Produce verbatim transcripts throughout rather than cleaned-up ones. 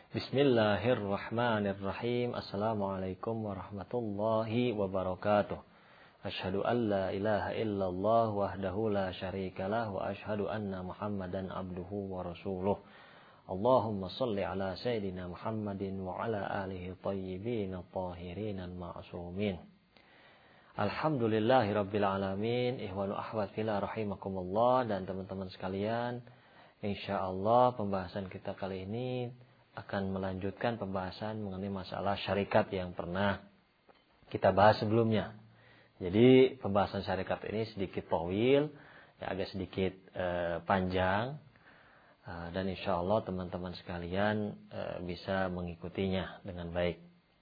Bismillahirrahmanirrahim. Assalamualaikum warahmatullahi wabarakatuh. Asyhadu an la ilaha illallah wahdahu la syarikalah wa asyhadu anna Muhammadan abduhu wa rasuluh. Allahumma salli ala sayyidina Muhammadin wa ala alihi thayyibin at-tahirin al-ma'sumin. Alhamdulillahi rabbil alamin. Ihwanu ahwat fillah rahimakumullah. Dan teman-teman sekalian, insyaallah pembahasan kita kali ini akan melanjutkan pembahasan mengenai masalah syarikat yang pernah kita bahas sebelumnya. Jadi pembahasan syarikat ini sedikit tawil, ya, agak sedikit eh, panjang, eh, dan insya Allah teman-teman sekalian eh, bisa mengikutinya dengan baik.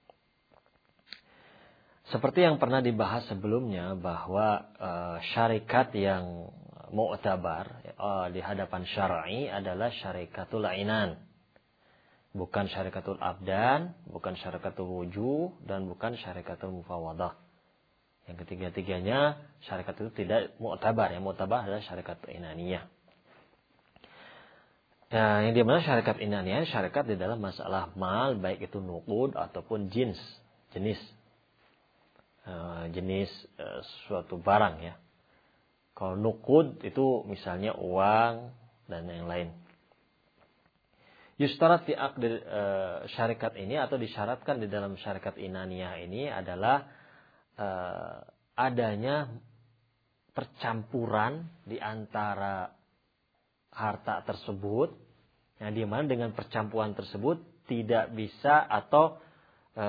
Seperti yang pernah dibahas sebelumnya bahwa eh, syarikat yang mu'tabar eh, di hadapan syar'i adalah syarikatul inan. Bukan syarikatul abdan, bukan syarikatul wujuh, dan bukan syarikatul mufawadah. Yang ketiga-tiganya syarikat itu tidak mu'tabar. Yang mu'tabar adalah syarikatul inaniyah. Nah, yang dimana syarikat inaniyah, syarikat di dalam masalah mal, baik itu nuqud ataupun jins, jenis, uh, jenis uh, suatu barang ya. Kalau nuqud itu misalnya uang dan yang lain. Yustarat fi aqd e, syarikat ini atau disyaratkan di dalam syarikat inaniyah ini adalah e, adanya percampuran di antara harta tersebut, yang dimana dengan percampuran tersebut tidak bisa atau e,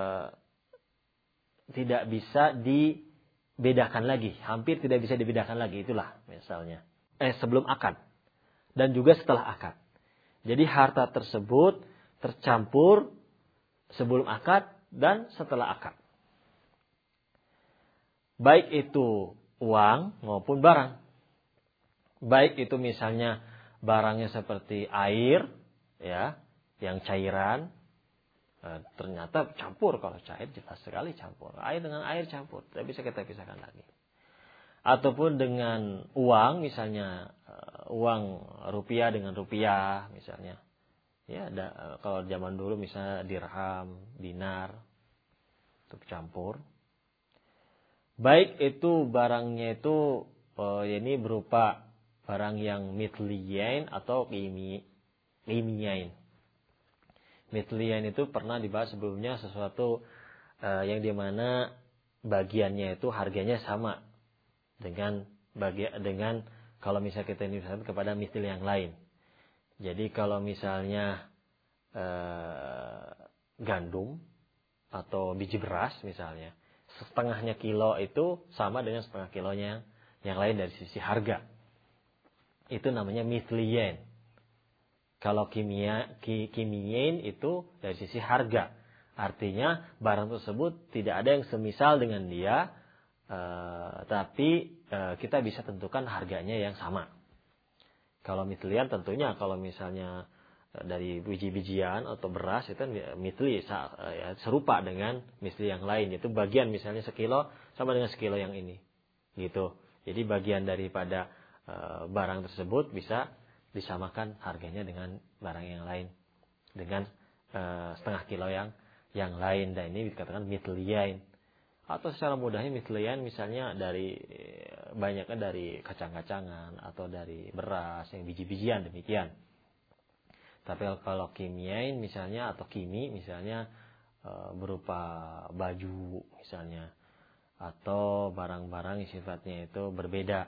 tidak bisa dibedakan lagi, hampir tidak bisa dibedakan lagi, itulah misalnya eh sebelum akad dan juga setelah akad. Jadi harta tersebut tercampur sebelum akad dan setelah akad. Baik itu uang maupun barang. Baik itu misalnya barangnya seperti air, ya, yang cairan, e, ternyata campur. Kalau cair jelas sekali campur. Air dengan air campur, tidak bisa kita pisahkan lagi. Ataupun dengan uang, misalnya uh, uang rupiah dengan rupiah, misalnya. Ya, ada, uh, kalau zaman dulu misalnya dirham, dinar, itu campur. Baik itu barangnya itu uh, ini berupa barang yang mitliyain atau kimi, kimiyain. Mitliyain itu pernah dibahas sebelumnya, sesuatu uh, yang dimana bagiannya itu harganya sama dengan bagi dengan kalau misalnya kita nisbatkan kepada misal yang lain. Jadi kalau misalnya eh, gandum atau biji beras misalnya, setengahnya kilo itu sama dengan setengah kilonya yang lain dari sisi harga. Itu namanya misliyen. Kalau kimia ki, kimiyen itu dari sisi harga. Artinya barang tersebut tidak ada yang semisal dengan dia. Uh, tapi uh, kita bisa tentukan harganya yang sama. Kalau mitlian tentunya kalau misalnya uh, dari biji-bijian atau beras itu kan mitli uh, ya, serupa dengan misli yang lain. Itu bagian misalnya sekilo sama dengan sekilo yang ini, gitu. Jadi bagian daripada uh, barang tersebut bisa disamakan harganya dengan barang yang lain, dengan uh, setengah kilo yang yang lain. Dan ini dikatakan mitliain. Atau secara mudahnya mislian misalnya dari banyaknya dari kacang-kacangan atau dari beras yang biji-bijian demikian. Tapi kalau kimiain misalnya atau kimi misalnya berupa baju misalnya atau barang-barang yang sifatnya itu berbeda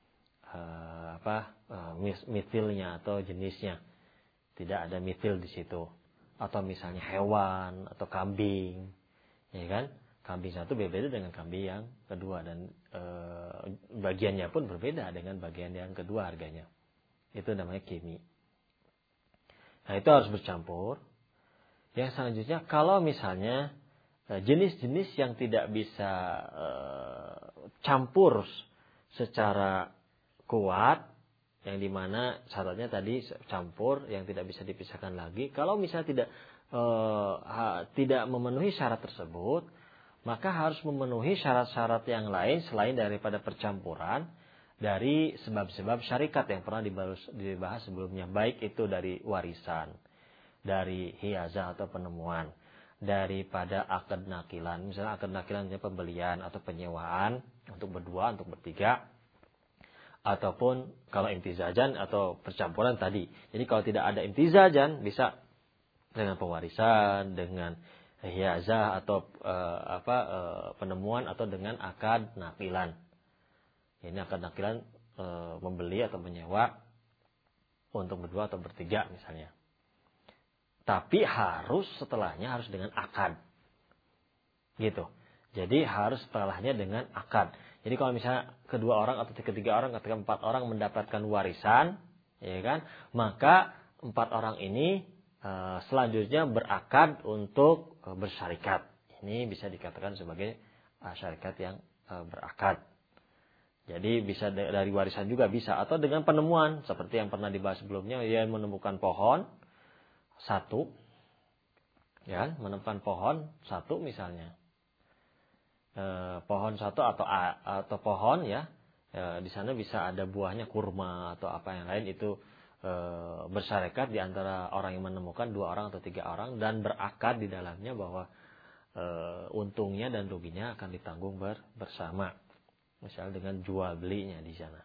apa mitilnya atau jenisnya, tidak ada mitil di situ. Atau misalnya hewan atau kambing, ya kan? Kambing satu berbeda dengan kambing yang kedua, dan e, bagiannya pun berbeda dengan bagian yang kedua harganya. Itu namanya kimi. Nah, itu harus bercampur. Yang selanjutnya, kalau misalnya e, jenis-jenis yang tidak bisa e, campur secara kuat, yang dimana syaratnya tadi campur yang tidak bisa dipisahkan lagi. Kalau misalnya tidak e, ha, tidak memenuhi syarat tersebut, maka harus memenuhi syarat-syarat yang lain selain daripada percampuran dari sebab-sebab syarikat yang pernah dibahas sebelumnya. Baik itu dari warisan, dari hiyazah atau penemuan, daripada akad nakilan. Misalnya akad nakilan itu pembelian atau penyewaan untuk berdua, untuk bertiga, ataupun kalau imtizajan atau percampuran tadi. Jadi kalau tidak ada imtizajan bisa dengan pewarisan, dengan hiyazah atau e, apa e, penemuan atau dengan akad nakilan. Ini akad nakilan e, membeli atau menyewa untuk berdua atau bertiga misalnya. Tapi harus setelahnya harus dengan akad. Gitu. Jadi harus setelahnya dengan akad. Jadi kalau misalnya kedua orang atau ketiga orang atau empat orang mendapatkan warisan, ya kan? Maka empat orang ini e, selanjutnya berakad untuk e, bersyarikat. Ini bisa dikatakan sebagai e, syarikat yang e, berakad. Jadi bisa dari warisan juga bisa, atau dengan penemuan seperti yang pernah dibahas sebelumnya, dia menemukan pohon satu, ya, menemukan pohon satu misalnya, e, pohon satu atau atau pohon ya, e, di sana bisa ada buahnya kurma atau apa yang lain, itu e, bersyarikat di antara orang yang menemukan dua orang atau tiga orang dan berakad di dalamnya bahwa e, untungnya dan ruginya akan ditanggung ber, bersama, misalnya dengan jual belinya di sana.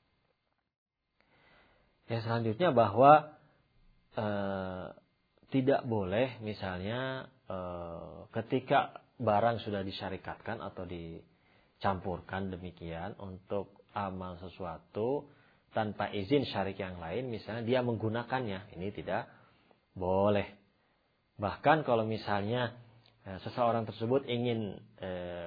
Yang selanjutnya bahwa e, tidak boleh misalnya e, ketika barang sudah disyarikatkan atau dicampurkan demikian untuk amal sesuatu tanpa izin syarik yang lain, misalnya dia menggunakannya, ini tidak boleh. Bahkan kalau misalnya e, seseorang tersebut ingin e,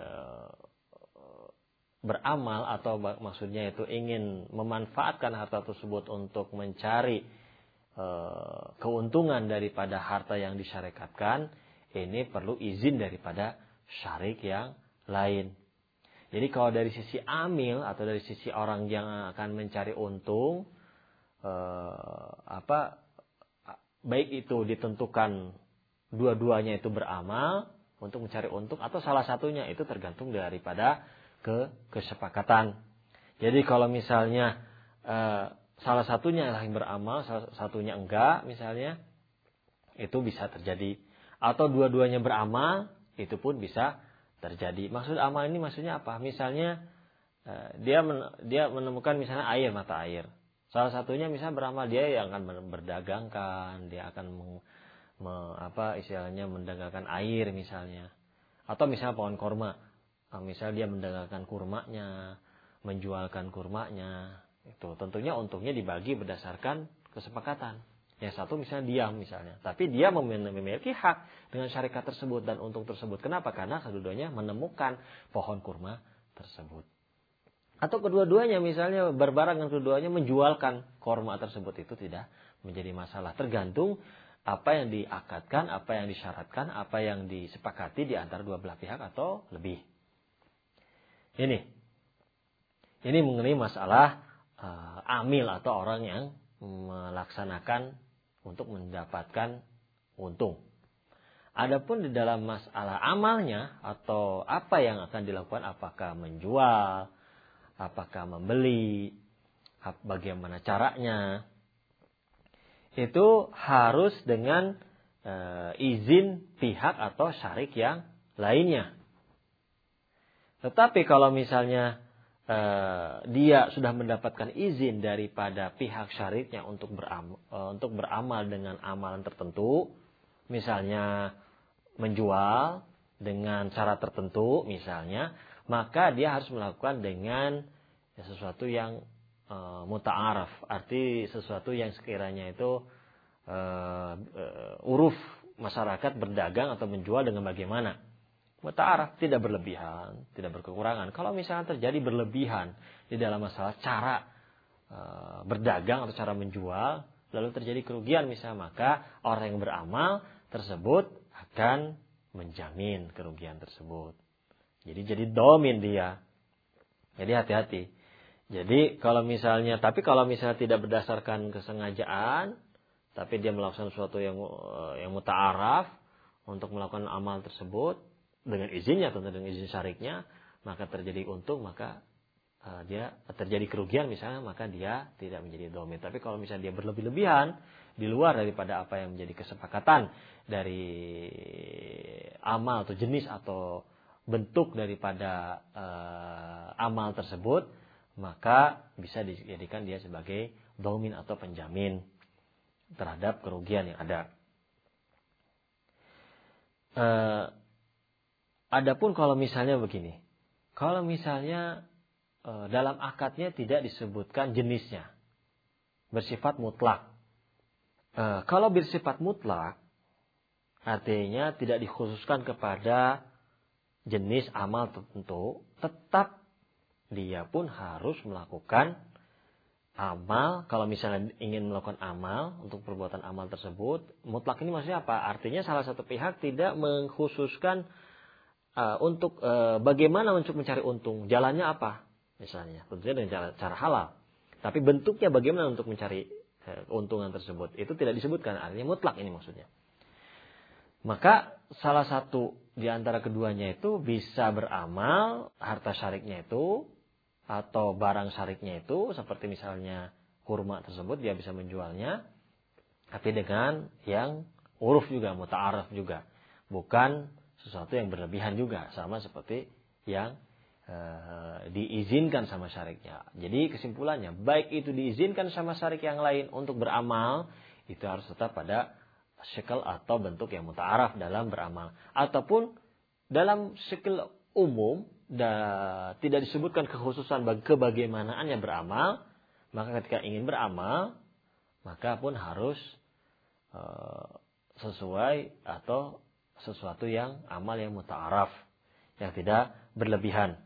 beramal atau maksudnya itu ingin memanfaatkan harta tersebut untuk mencari keuntungan daripada harta yang disyarikatkan, ini perlu izin daripada syarik yang lain. Jadi kalau dari sisi amil atau dari sisi orang yang akan mencari untung, eh, apa baik itu ditentukan dua-duanya itu beramal untuk mencari untung atau salah satunya, itu tergantung daripada ke kesepakatan. Jadi kalau misalnya eh, salah satunya yang beramal, salah satunya enggak misalnya, itu bisa terjadi. Atau dua-duanya beramal, itu pun bisa terjadi. Maksud amal ini maksudnya apa? Misalnya dia dia menemukan misalnya air, mata air. Salah satunya misalnya beramal, dia yang akan berdagangkan, dia akan meng, me, apa istilahnya mendagangkan air misalnya. Atau misalnya pohon kurma, misalnya dia mendagangkan kurmanya, menjualkan kurmanya. Itu tentunya untungnya dibagi berdasarkan kesepakatan. Yang satu misalnya diam misalnya, tapi dia memiliki hak dengan syarikat tersebut dan untung tersebut. Kenapa? Karena kedua-duanya menemukan pohon kurma tersebut. Atau kedua-duanya misalnya berbarengan, keduanya menjualkan kurma tersebut, itu tidak menjadi masalah. Tergantung apa yang diakadkan, apa yang disyaratkan, apa yang disepakati di antara dua belah pihak atau lebih. Ini, ini mengenai masalah Uh, amil atau orang yang melaksanakan untuk mendapatkan untung. Adapun di dalam masalah amalnya atau apa yang akan dilakukan, apakah menjual, apakah membeli, bagaimana caranya, itu harus dengan uh, izin pihak atau syarik yang lainnya. Tetapi kalau misalnya Uh, dia sudah mendapatkan izin daripada pihak syariknya untuk beramal, uh, untuk beramal dengan amalan tertentu, misalnya menjual dengan cara tertentu misalnya, maka dia harus melakukan dengan ya, sesuatu yang uh, muta'araf, arti sesuatu yang sekiranya itu uh, uh, uruf masyarakat berdagang atau menjual dengan bagaimana. Muta'araf, tidak berlebihan, tidak berkekurangan. Kalau misalnya terjadi berlebihan di dalam masalah cara e, berdagang atau cara menjual, lalu terjadi kerugian misalnya, maka orang yang beramal tersebut akan menjamin kerugian tersebut. Jadi jadi domin dia. Jadi hati-hati. Jadi kalau misalnya, tapi kalau misalnya tidak berdasarkan kesengajaan, tapi dia melakukan sesuatu yang yang muta'araf untuk melakukan amal tersebut, dengan izinnya, tentu dengan izin syariknya, maka terjadi untung, maka uh, dia terjadi kerugian misalnya, maka dia tidak menjadi dhamin. Tapi kalau misalnya dia berlebih-lebihan di luar daripada apa yang menjadi kesepakatan dari amal atau jenis atau bentuk daripada uh, amal tersebut, maka bisa dijadikan dia sebagai dhamin atau penjamin terhadap kerugian yang ada. Uh, adapun kalau misalnya begini, kalau misalnya uh, dalam akadnya tidak disebutkan jenisnya, bersifat mutlak. Uh, kalau bersifat mutlak, artinya tidak dikhususkan kepada jenis amal tertentu, tetap dia pun harus melakukan amal. Kalau misalnya ingin melakukan amal untuk perbuatan amal tersebut, mutlak ini maksudnya apa? Artinya salah satu pihak tidak mengkhususkan uh, untuk uh, bagaimana untuk mencari untung, jalannya apa, misalnya, tentunya dengan cara, cara halal. Tapi bentuknya bagaimana untuk mencari keuntungan tersebut, itu tidak disebutkan, artinya mutlak ini maksudnya. Maka salah satu di antara keduanya itu bisa beramal, harta syariknya itu atau barang syariknya itu, seperti misalnya kurma tersebut dia bisa menjualnya, tapi dengan yang uruf juga, muta'araf juga, bukan sesuatu yang berlebihan juga, sama seperti yang Uh, diizinkan sama syariknya. Jadi kesimpulannya, baik itu diizinkan sama syarik yang lain untuk beramal, itu harus tetap pada syekal atau bentuk yang muta'araf dalam beramal. Ataupun dalam syekal umum, da, tidak disebutkan kekhususan bagi kebagaimanaannya beramal, maka ketika ingin beramal, maka pun harus uh, sesuai atau sesuatu yang amal yang muta'araf, yang tidak berlebihan.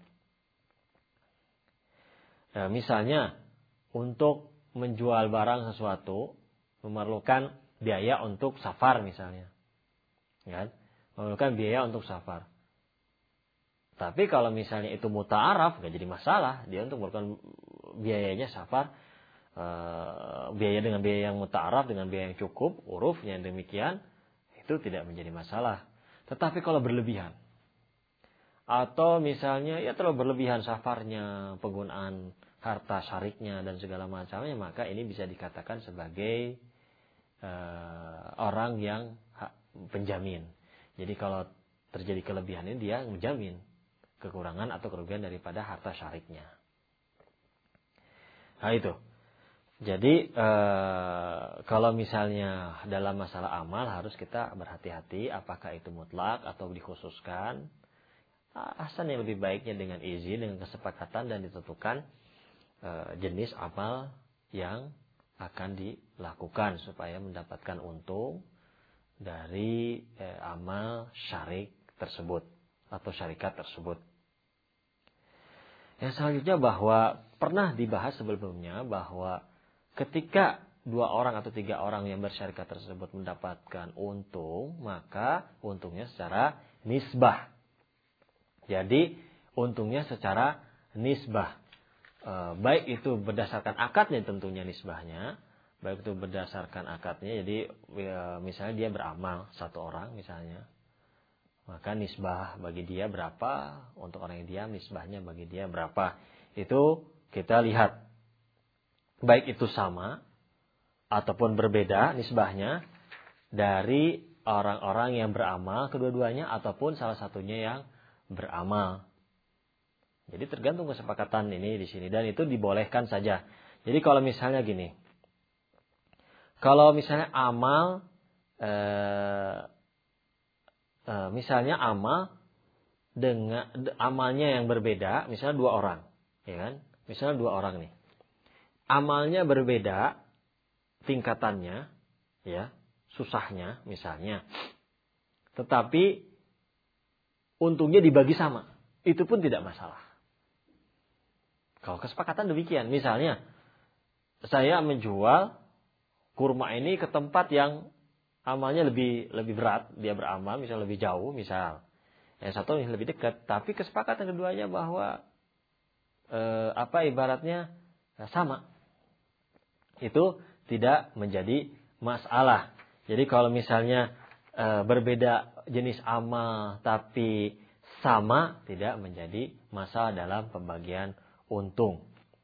Nah, misalnya untuk menjual barang sesuatu memerlukan biaya untuk safar misalnya, kan? Memerlukan biaya untuk safar. Tapi kalau misalnya itu muta'araf, nggak jadi masalah. Dia untuk memerlukan biayanya safar, e, biaya dengan biaya yang muta'araf, dengan biaya yang cukup, urufnya demikian, itu tidak menjadi masalah. Tetapi kalau berlebihan, atau misalnya ya terlalu berlebihan safarnya, penggunaan harta syariknya dan segala macamnya, maka ini bisa dikatakan sebagai uh, orang yang ha, penjamin. Jadi kalau terjadi kelebihan ini dia menjamin kekurangan atau kerugian daripada harta syariknya. Nah itu. Jadi uh, kalau misalnya dalam masalah amal harus kita berhati-hati apakah itu mutlak atau dikhususkan. Ahsan yang lebih baiknya dengan izin, dengan kesepakatan dan ditentukan e, jenis amal yang akan dilakukan supaya mendapatkan untung dari e, amal syarik tersebut atau syarikat tersebut. Yang selanjutnya bahwa pernah dibahas sebelumnya bahwa ketika dua orang atau tiga orang yang bersyarikat tersebut mendapatkan untung, maka untungnya secara nisbah. Jadi untungnya secara nisbah, e, baik itu berdasarkan akadnya tentunya nisbahnya, baik itu berdasarkan akadnya. Jadi e, misalnya dia beramal satu orang misalnya, maka nisbah bagi dia berapa, untuk orang yang diam nisbahnya bagi dia berapa. Itu kita lihat, baik itu sama ataupun berbeda nisbahnya dari orang-orang yang beramal kedua-duanya ataupun salah satunya yang beramal. Jadi tergantung kesepakatan ini di sini, dan itu dibolehkan saja. Jadi kalau misalnya gini, kalau misalnya amal, eh, eh, misalnya amal dengan amalnya yang berbeda, misalnya dua orang, ya kan? Misalnya dua orang nih, amalnya berbeda tingkatannya, ya, susahnya misalnya, tetapi untungnya dibagi sama, itu pun tidak masalah. Kalau kesepakatan demikian, misalnya saya menjual kurma ini ke tempat yang amalnya lebih lebih berat, dia beramal misalnya lebih jauh, misal yang satu lebih dekat, tapi kesepakatan keduanya bahwa eh, apa ibaratnya sama, itu tidak menjadi masalah. Jadi kalau misalnya e, berbeda jenis amal tapi sama, tidak menjadi masalah dalam pembagian untung.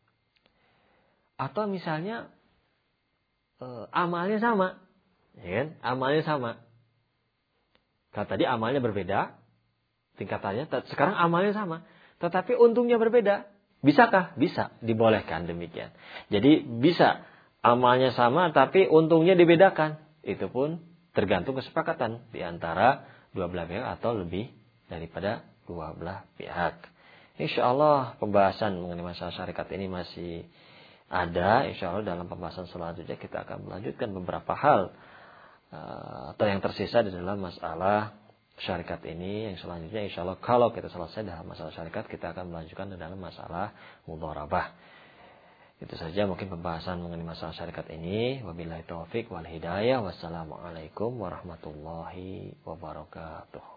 Atau misalnya e, amalnya sama, ya kan? Amalnya sama. Kalau tadi amalnya berbeda, tingkatannya, sekarang amalnya sama, tetapi untungnya berbeda. Bisakah? Bisa, dibolehkan demikian. Jadi bisa amalnya sama, tapi untungnya dibedakan. Itu pun tergantung kesepakatan di antara dua belah pihak atau lebih daripada dua belah pihak. Insya Allah pembahasan mengenai masalah syarikat ini masih ada. Insya Allah dalam pembahasan selanjutnya kita akan melanjutkan beberapa hal atau yang tersisa di dalam masalah syarikat ini. Yang selanjutnya insya Allah kalau kita selesai dalam masalah syarikat, kita akan melanjutkan di dalam masalah mudharabah. Itu saja mungkin pembahasan mengenai masalah syarikat ini. Wabillahi taufik wal hidayah. Wassalamualaikum warahmatullahi wabarakatuh.